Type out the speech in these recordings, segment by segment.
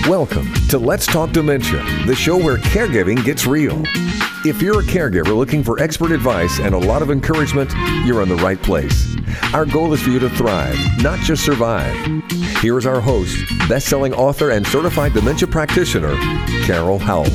Welcome to Let's Talk Dementia, the show where caregiving gets real. If you're a caregiver looking for expert advice and a lot of encouragement, you're in the right place. Our goal is for you to thrive, not just survive. Here's our host, best-selling author and certified dementia practitioner, Carol Howell.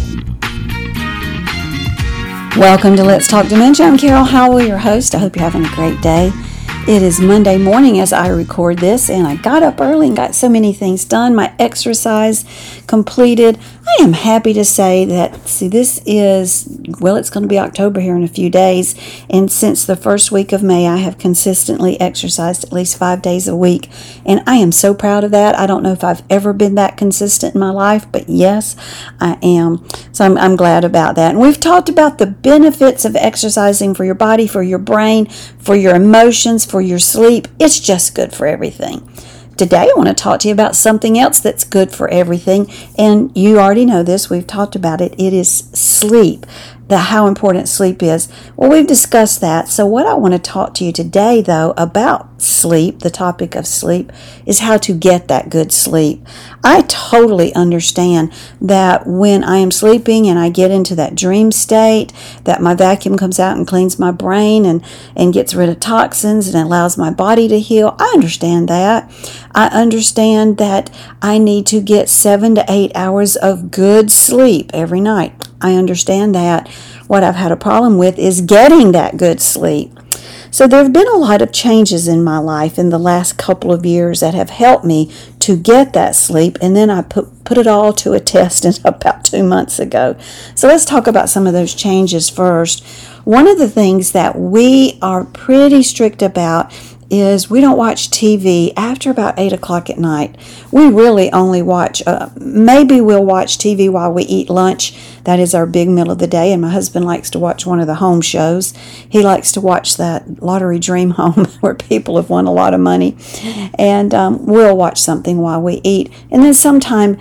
Welcome to Let's Talk Dementia. I'm Carol Howell, your host. I hope you're having a great day. It is Monday morning as I record this, and I got up early and got so many things done. My exercise completed. I am happy to say that, this is, it's going to be October here in a few days, and since the first week of May, I have consistently exercised at least 5 days a week, and I am so proud of that. I don't know if I've ever been that consistent in my life, but yes, I am. So I'm glad about that. And we've talked about the benefits of exercising for your body, for your brain, for your emotions, for your sleep. It's just good for everything. Today, I want to talk to you about something else that's good for everything, and you already know this. We've talked about it. It is sleep, how important sleep is. Well, we've discussed that. So what I want to talk to you today, though, about sleep, the topic of sleep, is how to get that good sleep. I totally understand that when I am sleeping and I get into that dream state, that my vacuum comes out and cleans my brain and gets rid of toxins and allows my body to heal. I understand that. I understand that I need to get 7 to 8 hours of good sleep every night. I understand that. What I've had a problem with is getting that good sleep. So there have been a lot of changes in my life in the last couple of years that have helped me to get that sleep, and then I put it all to a test about 2 months ago. So let's talk about some of those changes first. One of the things that we are pretty strict about is we don't watch TV after about 8 o'clock at night. We really only watch, maybe we'll watch TV while we eat lunch. That is our big meal of the day, and my husband likes to watch one of the home shows. He likes to watch that Lottery Dream Home where people have won a lot of money, and we'll watch something while we eat. And then sometime,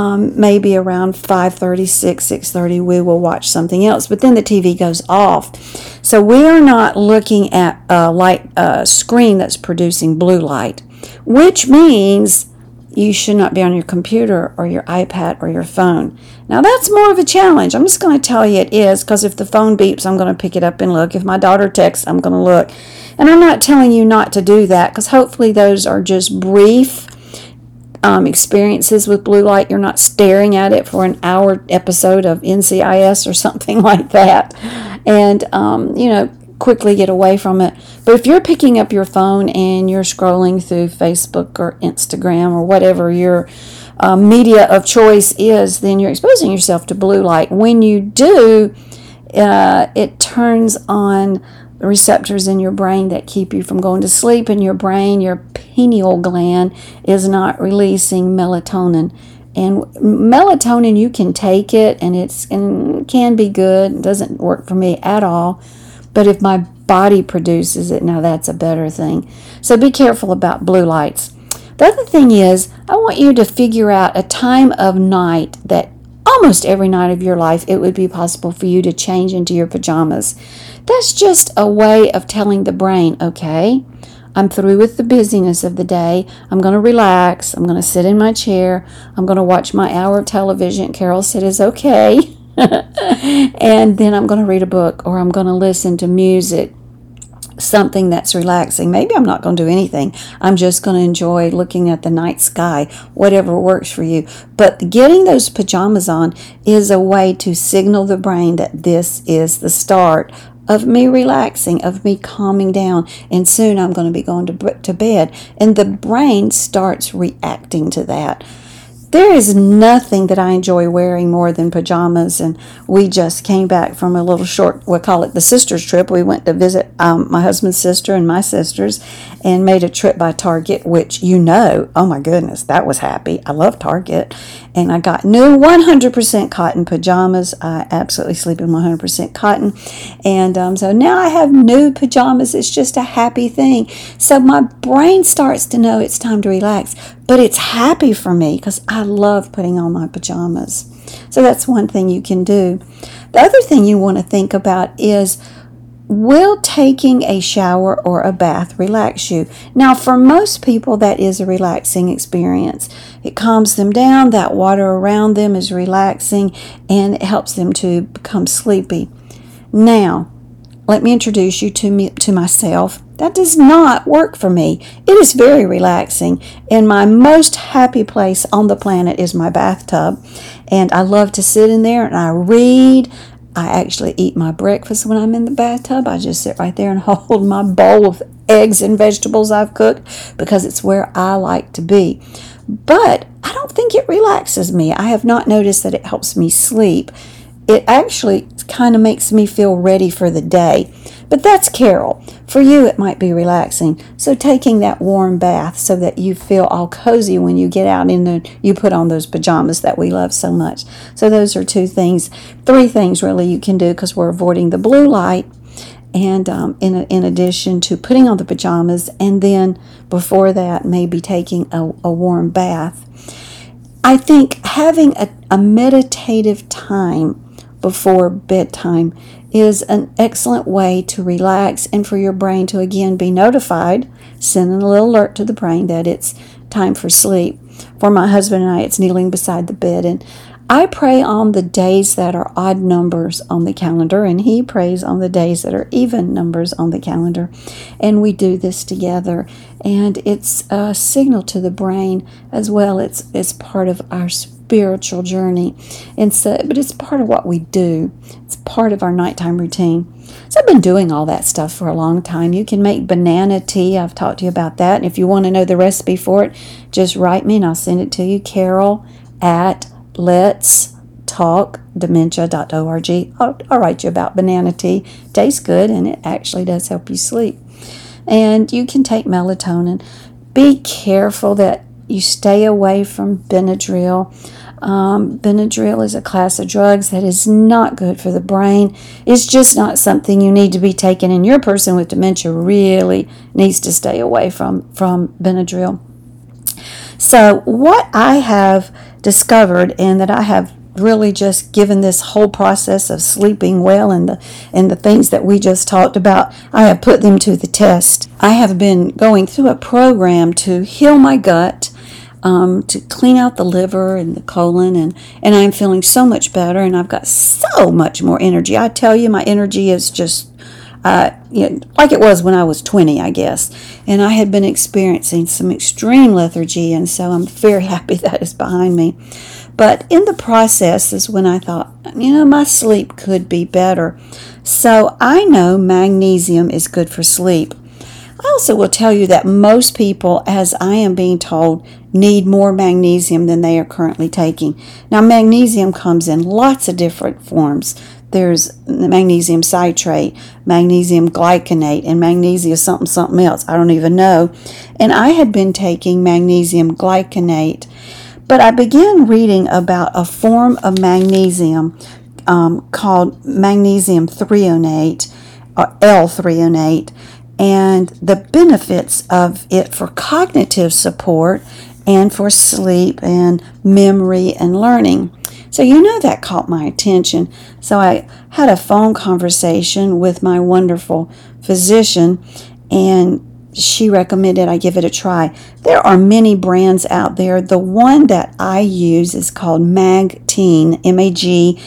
maybe around 5:30, 6:30, we will watch something else, but then the TV goes off. So we are not looking at a screen that's producing blue light, which means you should not be on your computer or your iPad or your phone. Now that's more of a challenge. I'm just going to tell you it is, because if the phone beeps, I'm going to pick it up and look. If my daughter texts, I'm going to look. And I'm not telling you not to do that, because hopefully those are just brief experiences with blue light. You're not staring at it for an hour episode of NCIS or something like that. And, quickly get away from it. But if you're picking up your phone and you're scrolling through Facebook or Instagram or whatever your media of choice is, then you're exposing yourself to blue light. When you do, it turns on receptors in your brain that keep you from going to sleep, and your brain, your pineal gland, is not releasing melatonin. And melatonin, you can take it, and it can be good. It doesn't work for me at all. But if my body produces it, now that's a better thing. So be careful about blue lights. The other thing is, I want you to figure out a time of night that almost every night of your life it would be possible for you to change into your pajamas. That's just a way of telling the brain, okay, I'm through with the busyness of the day. I'm going to relax. I'm going to sit in my chair. I'm going to watch my hour of television. Carol said is okay. And then I'm going to read a book, or I'm going to listen to music, something that's relaxing. Maybe I'm not going to do anything. I'm just going to enjoy looking at the night sky, whatever works for you. But getting those pajamas on is a way to signal the brain that this is the start of me relaxing, of me calming down, and soon I'm going to be going to bed. And the brain starts reacting to that. There is nothing that I enjoy wearing more than pajamas, and we just came back from a little short, we'll call it the sisters trip. We went to visit my husband's sister and my sisters, and made a trip by Target, which oh my goodness, that was happy. I love Target. And I got new 100% cotton pajamas. I absolutely sleep in 100% cotton. And so now I have new pajamas. It's just a happy thing. So my brain starts to know it's time to relax. But it's happy for me because I love putting on my pajamas. So that's one thing you can do. The other thing you want to think about is Will taking a shower or a bath relax you? Now, for most people, that is a relaxing experience. It calms them down, that water around them is relaxing, and it helps them to become sleepy. Now, let me introduce you to myself. That does not work for me. It is very relaxing, and my most happy place on the planet is my bathtub, and I love to sit in there and I read. I actually eat my breakfast when I'm in the bathtub. I just sit right there and hold my bowl of eggs and vegetables I've cooked because it's where I like to be. But I don't think it relaxes me. I have not noticed that it helps me sleep. It actually kind of makes me feel ready for the day. But that's Carol. For you, it might be relaxing. So taking that warm bath so that you feel all cozy when you get out you put on those pajamas that we love so much. So those are three things really you can do because we're avoiding the blue light. And in addition to putting on the pajamas, and then before that, maybe taking a warm bath. I think having a meditative time before bedtime is an excellent way to relax and for your brain to again be notified, sending a little alert to the brain that it's time for sleep. For my husband and I, it's kneeling beside the bed, and I pray on the days that are odd numbers on the calendar, and he prays on the days that are even numbers on the calendar, and we do this together, and it's a signal to the brain as well. It's part of our spiritual journey, but it's part of what we do. It's part of our nighttime routine. So I've been doing all that stuff for a long time. You can make banana tea. I've talked to you about that, and if you want to know the recipe for it, just write me and I'll send it to you. Carol at letstalkdementia.org. I'll write you about banana tea. Tastes good, and it actually does help you sleep. And you can take melatonin. Be careful that you stay away from Benadryl. Benadryl is a class of drugs that is not good for the brain. It's just not something you need to be taking, and your person with dementia really needs to stay away from Benadryl. So what I have discovered, and that I have really just given this whole process of sleeping well and the things that we just talked about, I have put them to the test. I have been going through a program to heal my gut, to clean out the liver and the colon, and I'm feeling so much better, and I've got so much more energy. I tell you, my energy is just like it was when I was 20, I guess. And I had been experiencing some extreme lethargy, and so I'm very happy that is behind me. But in the process is when I thought, my sleep could be better. So I know magnesium is good for sleep. I also will tell you that most people, as I am being told, need more magnesium than they are currently taking. Now, magnesium comes in lots of different forms. There's magnesium citrate, magnesium glycinate, and magnesium something else. I don't even know. And I had been taking magnesium glycinate, but I began reading about a form of magnesium called magnesium threonate, or L-threonate, and the benefits of it for cognitive support and for sleep and memory and learning. So that caught my attention. So I had a phone conversation with my wonderful physician, and she recommended I give it a try. There are many brands out there. The one that I use is called Magtein, Magtein.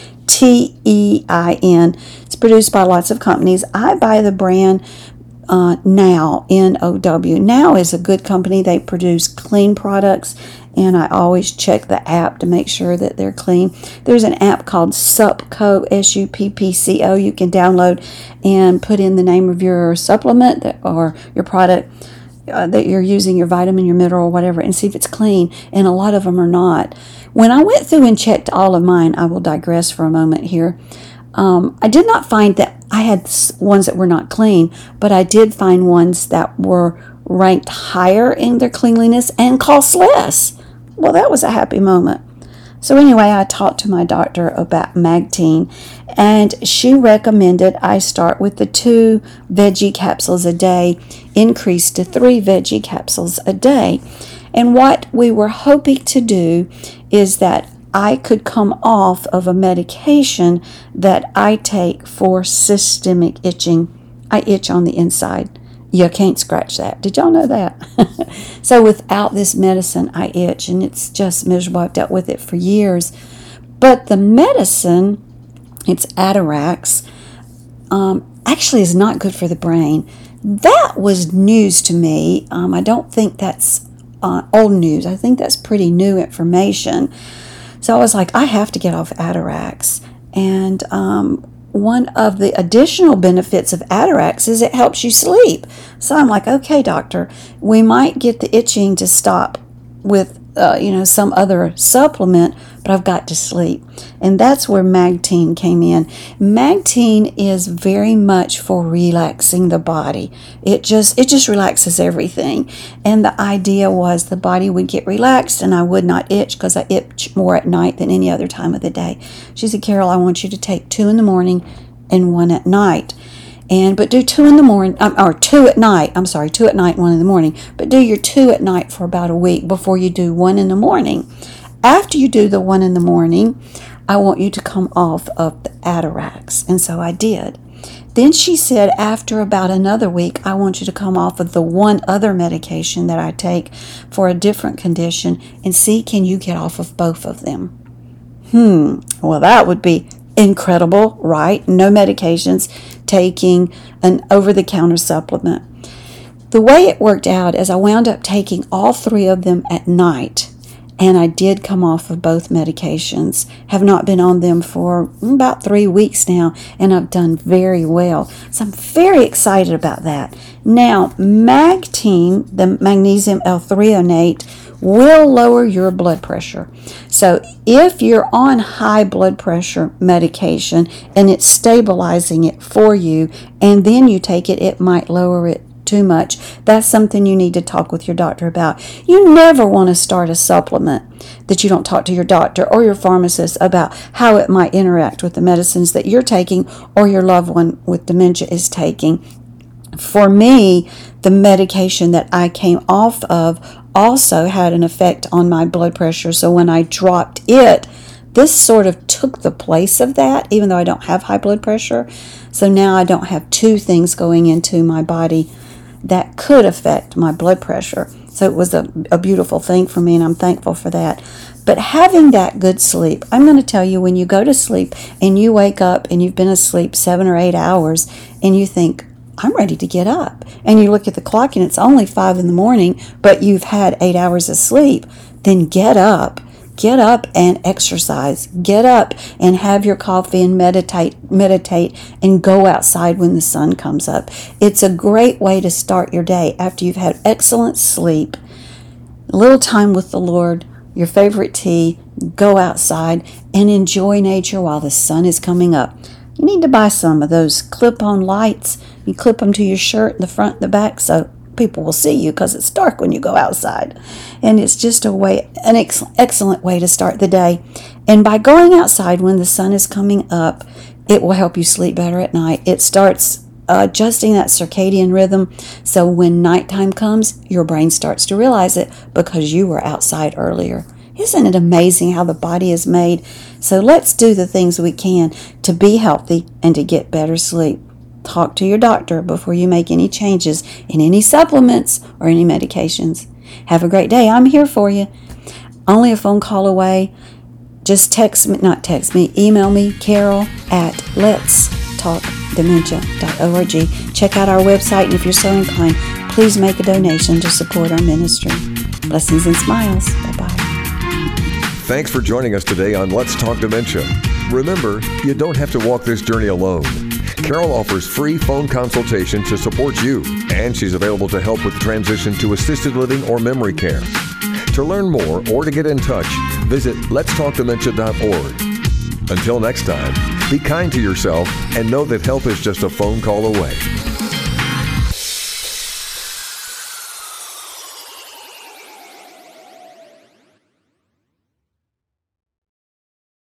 It's produced by lots of companies. I buy the brand Now, N-O-W. Now is a good company. They produce clean products, and I always check the app to make sure that they're clean. There's an app called Suppco, S-U-P-P-C-O. You can download and put in the name of your supplement or your product that you're using, your vitamin, your mineral, whatever, and see if it's clean. And a lot of them are not. When I went through and checked all of mine, I will digress for a moment here. I did not find that I had ones that were not clean, but I did find ones that were ranked higher in their cleanliness and cost less. Well, that was a happy moment. So anyway, I talked to my doctor about Magtein, and she recommended I start with the 2 veggie capsules a day, increase to 3 veggie capsules a day. And what we were hoping to do is that I could come off of a medication that I take for systemic itching. I itch on the inside. You can't scratch that. Did y'all know that? So without this medicine, I itch, and it's just miserable. I've dealt with it for years. But the medicine, it's Atarax, actually is not good for the brain. That was news to me. I don't think that's old news. I think that's pretty new information. So I was like, I have to get off Atarax. And one of the additional benefits of Atarax is it helps you sleep. So I'm like, okay, doctor, we might get the itching to stop with some other supplement, but I've got to sleep. And that's where Magtine came in. Magtine is very much for relaxing the body. It just relaxes everything. And the idea was the body would get relaxed and I would not itch, because I itch more at night than any other time of the day. She said, Carol, I want you to take 2 in the morning and 1 at night. But do 2 in the morning, or 2 at night. I'm sorry, 2 at night, 1 in the morning. But do your 2 at night for about a week before you do 1 in the morning. After you do the 1 in the morning, I want you to come off of the Atarax. And so I did. Then she said, after about another week, I want you to come off of the one other medication that I take for a different condition and see, can you get off of both of them? Well, that would be incredible, right? No medications, taking an over-the-counter supplement. The way it worked out is I wound up taking all 3 of them at night, and I did come off of both medications. Have not been on them for about 3 weeks now, and I've done very well. So I'm very excited about that. Now, Magtine, the magnesium L-threonate, will lower your blood pressure. So if you're on high blood pressure medication and it's stabilizing it for you, and then you take it, it might lower it too much. That's something you need to talk with your doctor about. You never want to start a supplement that you don't talk to your doctor or your pharmacist about how it might interact with the medicines that you're taking or your loved one with dementia is taking. For me, the medication that I came off of also had an effect on my blood pressure. So when I dropped it, this sort of took the place of that, even though I don't have high blood pressure. So now I don't have 2 things going into my body that could affect my blood pressure. So it was a beautiful thing for me, and I'm thankful for that. But having that good sleep, I'm going to tell you, when you go to sleep and you wake up and you've been asleep 7 or 8 hours and you think, I'm ready to get up. And you look at the clock and it's only 5 in the morning, but you've had 8 hours of sleep. Then get up. Get up and exercise. Get up and have your coffee and meditate and go outside when the sun comes up. It's a great way to start your day after you've had excellent sleep, a little time with the Lord, your favorite tea, go outside and enjoy nature while the sun is coming up. You need to buy some of those clip-on lights. You clip them to your shirt, the front and the back, so people will see you, because it's dark when you go outside. And it's just an excellent way to start the day. And by going outside when the sun is coming up, it will help you sleep better at night. It starts adjusting that circadian rhythm, so when nighttime comes, your brain starts to realize it because you were outside earlier. Isn't it amazing how the body is made? So let's do the things we can to be healthy and to get better sleep. Talk to your doctor before you make any changes in any supplements or any medications. Have a great day. I'm here for you. Only a phone call away. Just email me, Carol at letstalkdementia.org. Check out our website, and if you're so inclined, please make a donation to support our ministry. Blessings and smiles. Bye-bye. Thanks for joining us today on Let's Talk Dementia. Remember, you don't have to walk this journey alone. Carol offers free phone consultation to support you, and she's available to help with the transition to assisted living or memory care. To learn more or to get in touch, visit letstalkdementia.org. Until next time, be kind to yourself and know that help is just a phone call away.